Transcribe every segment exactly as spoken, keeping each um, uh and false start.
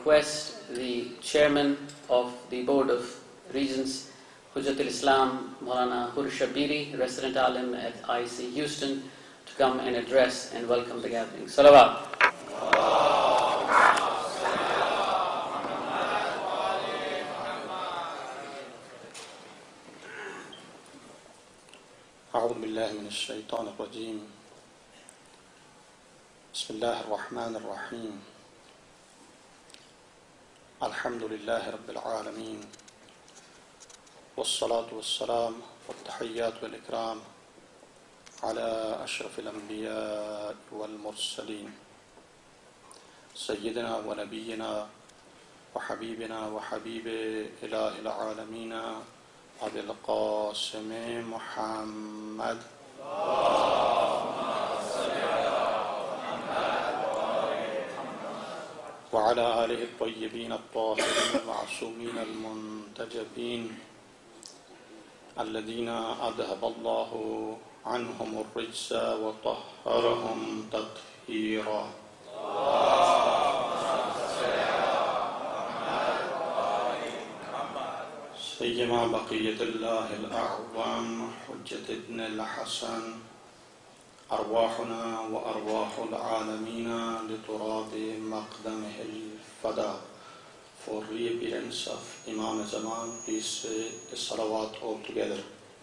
request the chairman of the Board of Regents, Hujjatul Islam Maulana Hur Shabiri, resident alim at I C Houston, to come and address and welcome the gathering. Salawat. أعوذ بالله من الشيطان الرجيم. بسم الله الرحمن الرحيم. الحمد لله رب العالمين، والصلاة والسلام والتحيات والإكرام على أشرف الأنبياء والمرسلين سيدنا ونبينا وحبيبنا وحبيب إله العالمين أبي القاسم محمد وعلى آله الطيبين الطاهرين المعصومين المنتجبين الذين أذهب الله عنهم الرجس وطهرهم تطهيرا. سيما بقية الله الأعوام حجة ابن الحسن أرواحنا وأرواح العالمين لتراب مقدمه الفدا. For reappearance of Imam Zaman, peace is salawat all together.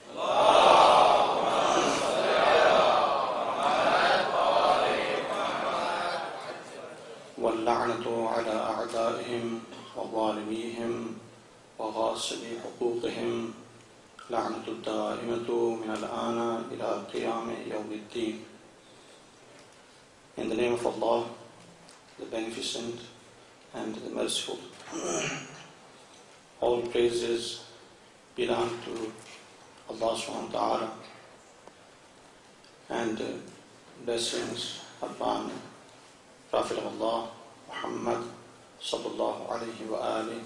واللعنة على أعدائهم وظالميهم وغاصبي حقوقهم لعنة الدائمة من الآن إلى قيام يوم الدين. In the name of Allah, the Beneficent and the Merciful. All praises belong to Allah subhanahu wa ta'ala, and blessings upon Prophet of Allah, Muhammad sallallahu alayhi wa alihi.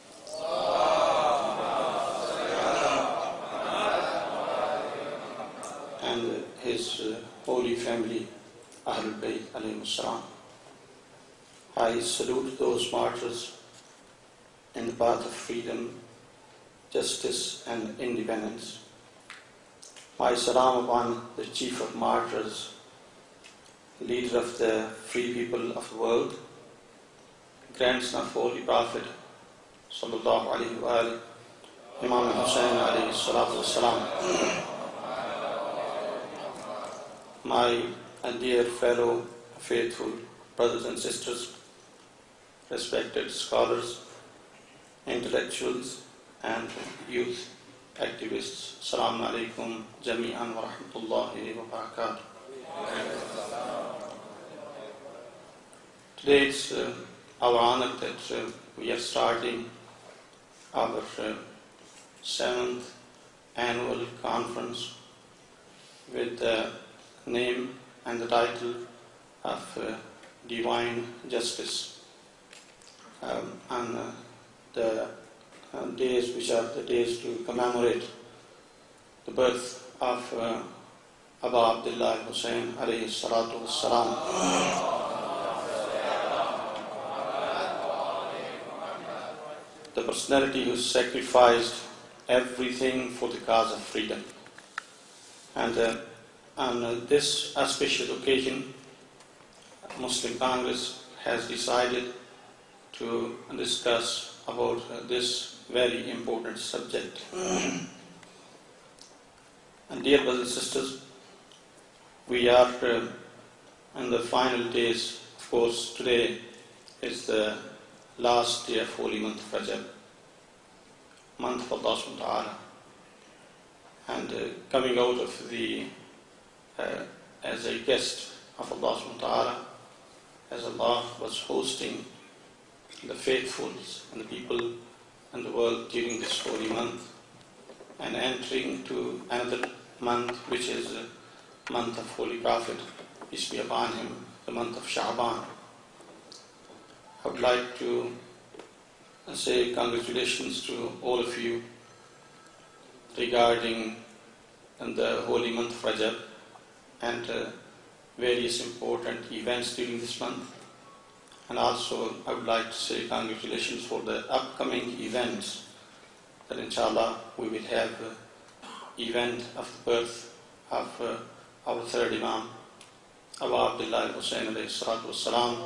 And his uh, holy family, Ahlul Bayt alayhim as-salam. I salute those martyrs in the path of freedom, justice and independence. My salam upon the chief of martyrs, leader of the free people of the world, grandson of Holy Prophet sallallahu alayhi wa alayhi, Imam Hussain alayhi salatu wassalam. My dear fellow faithful brothers and sisters, respected scholars, intellectuals and youth activists, Assalamu alaikum jami'an wa rahmatullahi wa barakatuh. Today it's uh, our honor that uh, we are starting our uh, seventh annual conference with the name and the title of uh, Divine Justice. Um, on uh, the uh, days which are the days to commemorate the birth of uh, Abu Abdullah Hussain alayhi salatu wassalam. The personality who sacrificed everything for the cause of freedom. And uh, on uh, this auspicious occasion, Muslim Congress has decided to discuss about uh, this very important subject. And dear brothers and sisters, we are uh, in the final days. Of course, today is the last day of holy month of Rajab, month of Allah subhanahu wa ta'ala. And uh, coming out of the, uh, as a guest of Allah subhanahu wa ta'ala, as Allah was hosting the faithful and the people in the world during this holy month, and entering to another month which is the month of Holy Prophet, peace be upon him, the month of Sha'ban. I would like to say congratulations to all of you regarding the holy month of Rajab and uh, various important events during this month. And also I would like to say congratulations for the upcoming events, that inshallah we will have uh, event of the birth of uh, our third Imam, Abu Abdullah al-Hussein alayhi salatu wassalam.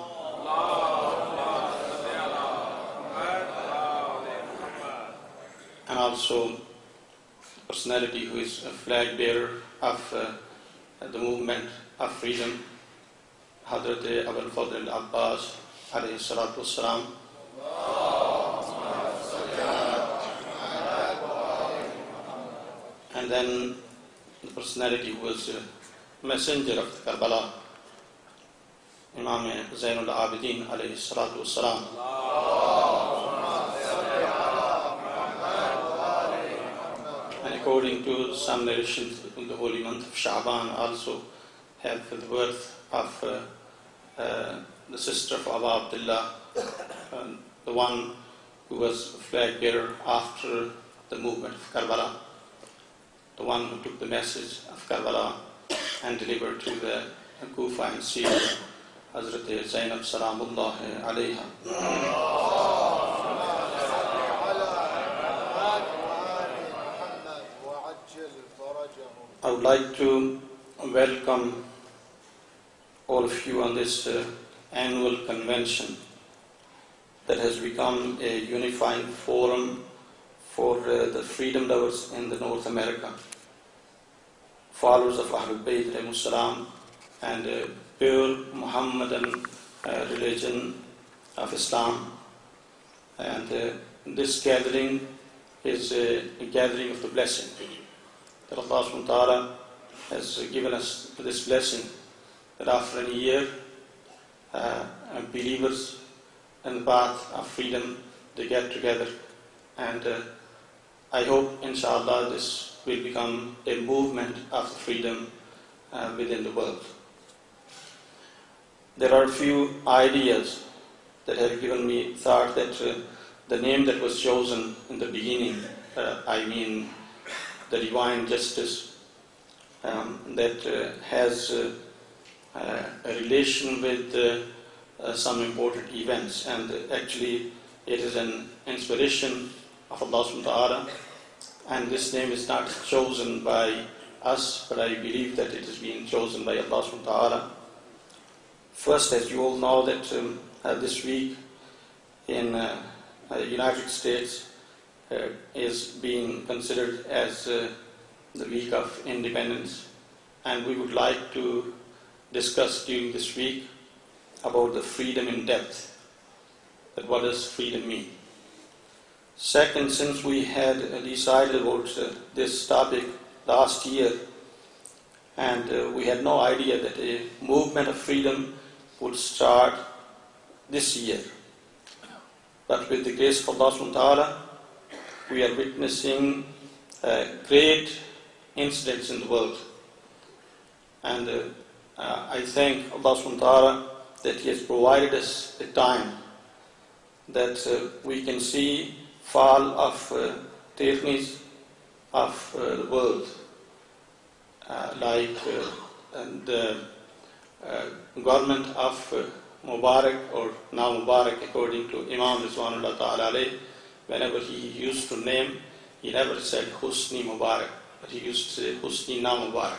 And also personality who is a flag bearer of uh, the movement of freedom, Hazrat Abul Fadl al-Abbas alayhi salatu wassalam. And then the personality who was a messenger of the Karbala, Imam Zainul Abidin alayhi salatu wassalam. And according to some narrations, in the holy month of Sha'ban also have the birth of uh, uh, the sister of Abu Abdullah, uh, the one who was a flag bearer after the movement of Karbala, the one who took the message of Karbala and delivered to the Kufa and Syria, Hazrat Zainab Salamullah alayha. I would like to welcome all of you on this uh, annual convention that has become a unifying forum for uh, the freedom lovers in the North America, followers of Ahlul Bayt alayhimus salam, and uh, pure Muhammadan uh, religion of Islam. And uh, this gathering is a, a gathering of the blessing. That Allah subhanahu wa ta'ala has given us this blessing, that after a year, uh, believers in the path of freedom, they get together. And uh, I hope, inshallah, this will become a movement of freedom uh, within the world. There are a few ideas that have given me thought that uh, the name that was chosen in the beginning, uh, I mean the divine justice, um, that uh, has uh, uh, a relation with uh, uh, some important events, and uh, actually it is an inspiration of Allah subhanahu wa ta'ala, and this name is not chosen by us, but I believe that it is being chosen by Allah subhanahu wa ta'ala. First, as you all know, that um, uh, this week in uh, uh, United States uh, is being considered as uh, the week of independence, and we would like to discuss during this week about the freedom in depth, that what does freedom mean. Second, since we had decided about uh, this topic last year, and uh, we had no idea that a movement of freedom would start this year. But with the grace of Allah subhanahu wa ta'ala, we are witnessing uh, great incidents in the world. And uh, uh, I thank Allah subhanahu wa ta'ala that He has provided us a time that uh, we can see fall of uh, tyrannies of uh, the world, uh, like uh, the uh, government of uh, Mubarak, or now Mubarak according to Imam Rizwanullah Ta'ala alayh. Whenever he used to name, he never said Husni Mubarak, but he used to say Husni Na Mubarak.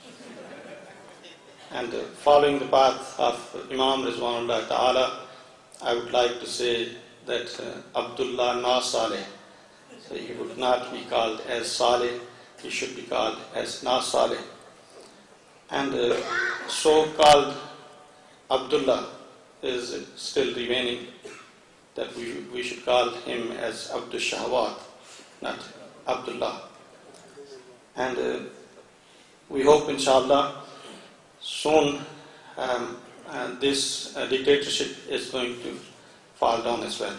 And uh, following the path of Imam Rizwanullah Ta'ala, I would like to say that uh, Abdullah Na Saleh, so he would not be called as Saleh, he should be called as Na Saleh. And uh, so-called Abdullah is still remaining, that we, we should call him as Abdul Shahwat, not Abdullah. And uh, we hope, inshallah, soon um, uh, this uh, dictatorship is going to fall down as well.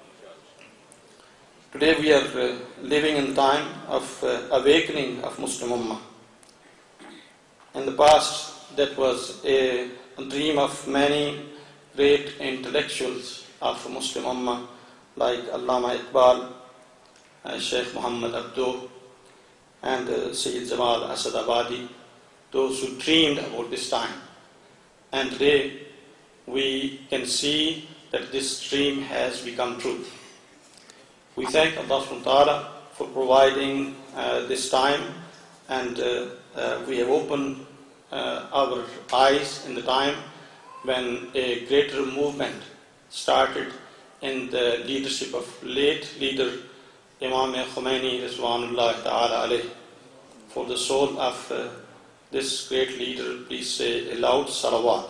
Today we are uh, living in time of uh, awakening of Muslim Ummah. In the past, that was a dream of many great intellectuals of Muslim Ummah, like Allama Iqbal, uh, Sheikh Muhammad Abduh, and uh, Sayyid Jamal Asad Abadi, those who dreamed about this time. And today we can see that this dream has become true. We thank Allah subhanahu wa ta'ala for providing uh, this time, and uh, uh, we have opened uh, our eyes in the time when a greater movement started in the leadership of late leader Imam Khomeini Rizwanullah ta'ala alayh. For the soul of uh, this great leader, please say a loud salawat.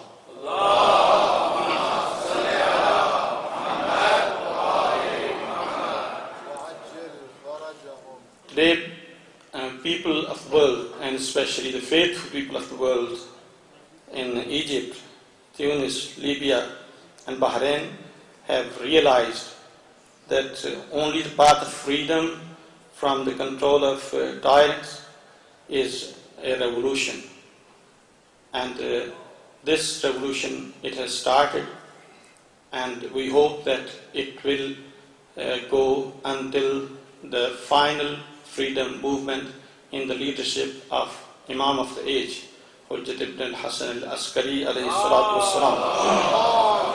Today, uh, people of the world, and especially the faithful people of the world in Egypt, Tunis, Libya, and Bahrain, have realized that uh, only the path of freedom from the control of uh, tyrants is a revolution. And uh, this revolution, it has started, and we hope that it will uh, go until the final freedom movement in the leadership of Imam of the age, Hujjat ibn al-Hasan al-Askari alayhi salatu wassalam.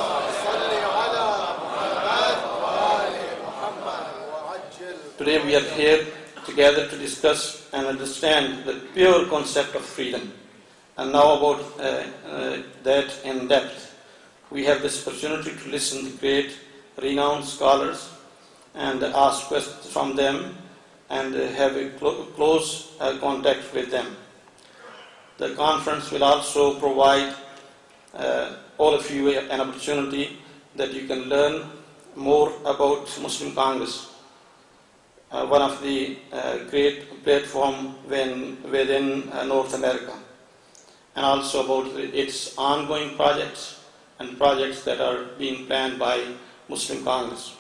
Today we are here together to discuss and understand the pure concept of freedom. And now about uh, uh, that in depth. We have this opportunity to listen to great renowned scholars and ask questions from them and uh, have a clo- close uh, contact with them. The conference will also provide uh, all of you an opportunity that you can learn more about Muslim Congress, uh, one of the uh, great platform when, within uh, North America, and also about its ongoing projects and projects that are being planned by Muslim Congress.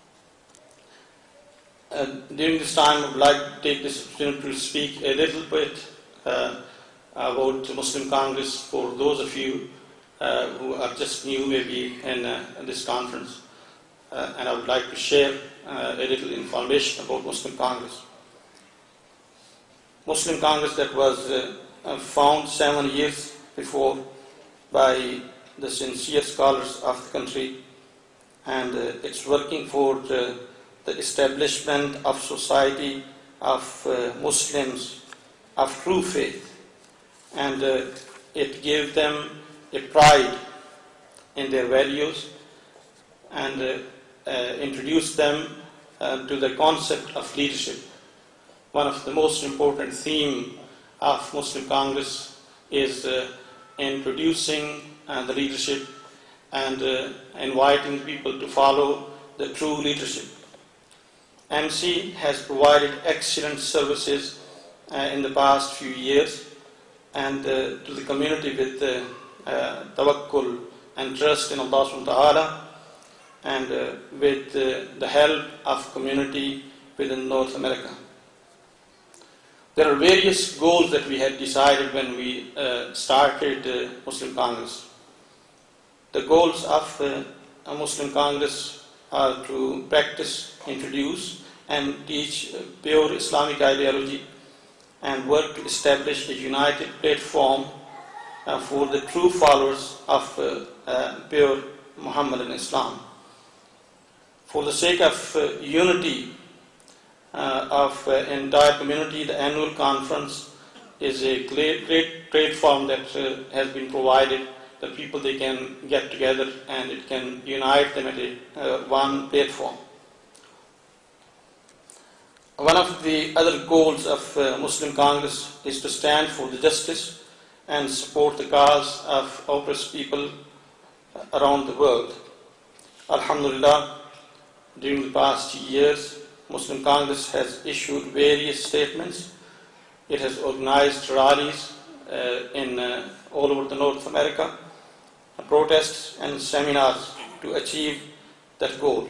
Uh, during this time, I would like to take this opportunity to speak a little bit uh, about Muslim Congress for those of you uh, who are just new maybe in, uh, in this conference. Uh, and I would like to share uh, a little information about Muslim Congress. Muslim Congress that was uh, uh, found seven years before by the sincere scholars of the country, and uh, it's working for the, the establishment of society of uh, Muslims of true faith, and uh, it gave them a pride in their values and uh, uh, introduced them uh, to the concept of leadership. One of the most important themes of Muslim Congress is uh, introducing uh, the leadership and uh, inviting people to follow the true leadership. M C has provided excellent services uh, in the past few years and uh, to the community with uh, uh, tawakkul and trust in Allah subhanahu wa ta'ala, and uh, with uh, the help of community within North America. There are various goals that we had decided when we uh, started uh, Muslim Congress. The goals of uh, a Muslim Congress are to practice, introduce, and teach uh, pure Islamic ideology and work to establish a united platform uh, for the true followers of uh, uh, pure Muhammadan Islam. For the sake of uh, unity uh, of uh, entire community, the annual conference is a great, great platform that uh, has been provided that people they can get together and it can unite them at a, uh, one platform. One of the other goals of uh, Muslim Congress is to stand for the justice and support the cause of oppressed people around the world. Alhamdulillah, during the past years, Muslim Congress has issued various statements. It has organized rallies uh, in uh, all over the North America, protests and seminars to achieve that goal.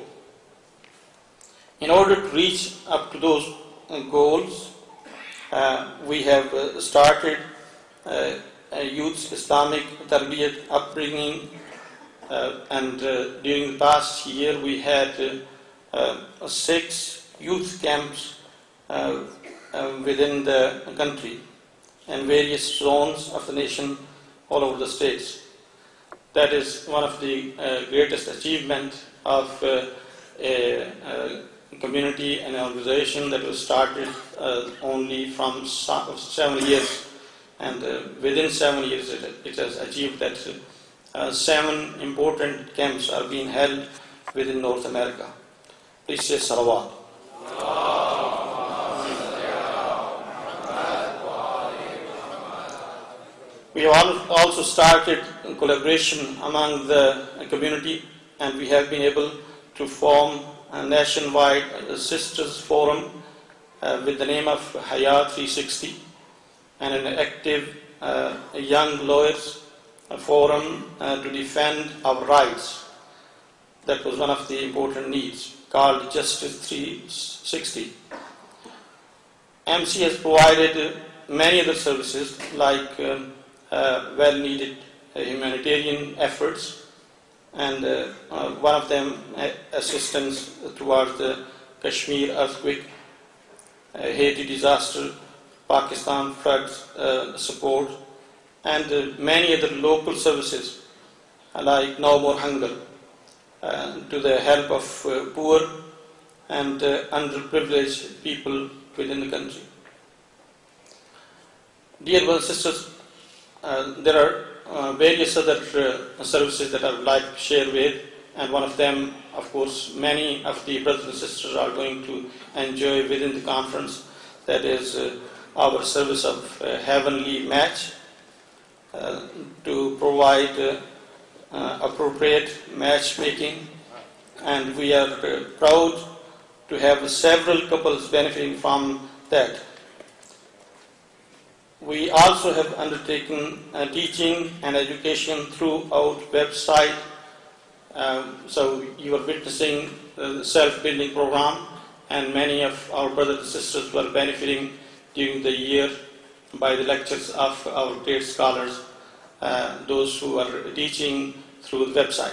In order to reach up to those uh, goals, uh, we have uh, started uh, a youth Islamic Tarbiyat upbringing, uh, and uh, during the past year we had uh, uh, six youth camps uh, uh, within the country and various zones of the nation all over the states. That is one of the uh, greatest achievements of uh, a, a community and organization that was started uh, only from seven years, and uh, within seven years it, it has achieved that uh, seven important camps are being held within North America. Please say salawat. We have also started collaboration among the community, and we have been able to form a nationwide Sisters Forum uh, with the name of Hayat three sixty, and an active uh, young lawyers forum uh, to defend our rights. That was one of the important needs, called Justice three sixty. M C has provided many other services like um, uh, well-needed uh, humanitarian efforts, and uh, uh, one of them uh, assistance towards the Kashmir earthquake, uh, Haiti disaster, Pakistan floods uh, support, and uh, many other local services uh, like No More Hunger, uh, to the help of uh, poor and uh, underprivileged people within the country. Dear brothers and sisters, uh, there are uh, various other uh, services that I would like to share with, and one of them, of course, many of the brothers and sisters are going to enjoy within the conference. That is uh, our service of uh, Heavenly Match, uh, to provide uh, uh, appropriate matchmaking, and we are uh, proud to have several couples benefiting from that. We also have undertaken uh, teaching and education throughout website. Um, so you are witnessing the self-building program, and many of our brothers and sisters were benefiting during the year by the lectures of our great scholars, uh, those who are teaching through the website.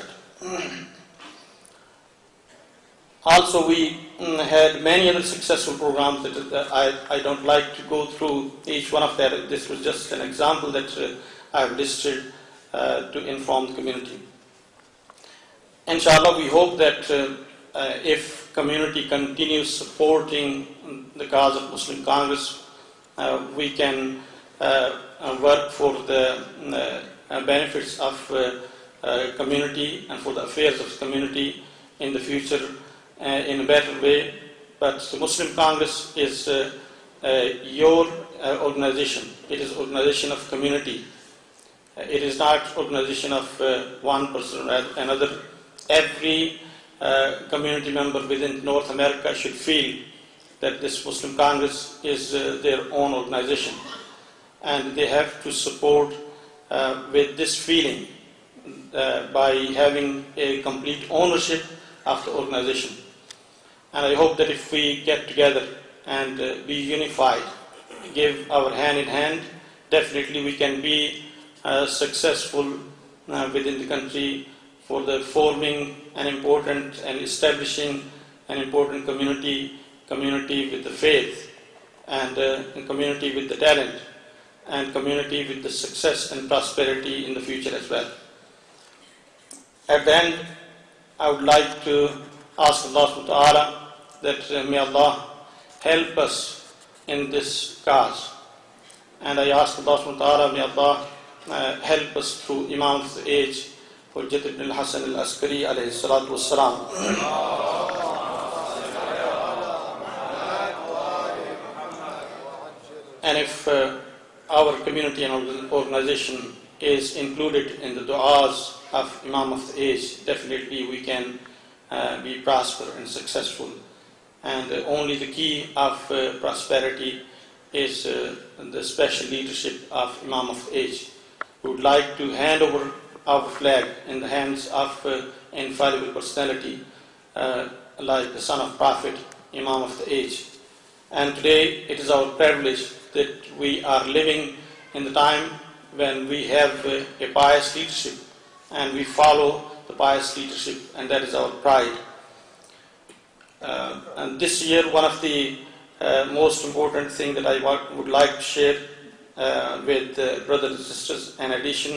Also, we mm, had many other successful programs that uh, I, I don't like to go through each one of that. This was just an example that uh, I have listed uh, to inform the community. Inshallah, we hope that uh, uh, if community continues supporting the cause of Muslim Congress, uh, we can uh, work for the uh, benefits of uh, uh, community and for the affairs of the community in the future uh, in a better way. But the Muslim Congress is uh, uh, your uh, organization. It is organization of community. Uh, it is not organization of uh, one person or another. Every uh, community member within North America should feel that this Muslim Congress is uh, their own organization, and they have to support uh, with this feeling uh, by having a complete ownership of the organization. And I hope that if we get together and uh, be unified, give our hand in hand, definitely we can be uh, successful uh, within the country for the forming an important and establishing an important community, community with the faith, and uh, a community with the talent, and community with the success and prosperity in the future as well. At the end, I would like to ask Allah subhanahu wa ta'ala that uh, may Allah help us in this cause. And I ask Allah subhanahu wa ta'ala, may Allah uh, help us through Imam of the age, Hujjat ibn al-Hasan al-Askari alayhi salatu wassalam. And if uh, our community and organization is included in the du'as of Imam of the age, definitely we can uh, be prosperous and successful. And uh, only the key of uh, prosperity is uh, the special leadership of Imam of the age. We would like to hand over our flag in the hands of uh, infallible personality uh, like the son of Prophet, Imam of the age. And today it is our privilege that we are living in the time when we have uh, a pious leadership, and we follow the pious leadership, and that is our pride. Uh, and this year, one of the uh, most important things that I would like to share uh, with uh, brothers and sisters, in addition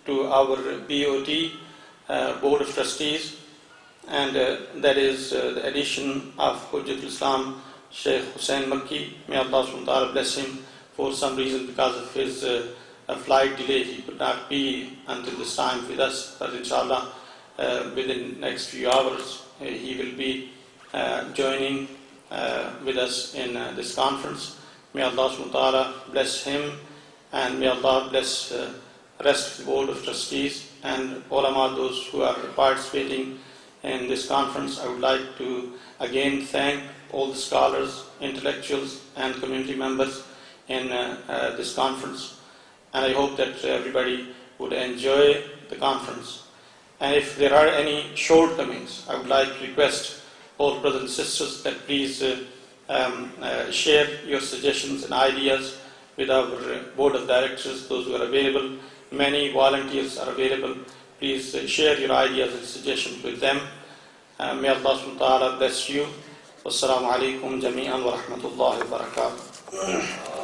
to our B O T, uh, Board of Trustees, and uh, that is uh, the addition of Hujjatul Islam Sheikh Hussain Makki. May Allah subhanahu wa ta'ala bless him. For some reason, because of his uh, flight delay, he could not be until this time with us, but inshallah, uh, within the next few hours, uh, he will be uh, joining uh, with us in uh, this conference. May Allah subhanahu wa ta'ala bless him, and may Allah bless uh, the rest of the Board of Trustees and ulama, those who are participating in this conference. I would like to again thank all the scholars, intellectuals, and community members in uh, uh, this conference. And I hope that everybody would enjoy the conference. And if there are any shortcomings, I would like to request all brothers and sisters that please uh, um, uh, share your suggestions and ideas with our uh, board of directors, those who are available. Many volunteers are available. Please uh, share your ideas and suggestions with them. Uh, may Allah subhanahu wa ta'ala bless you. Wassalamu alaikum jami'an wa rahmatullahi wa barakatuh.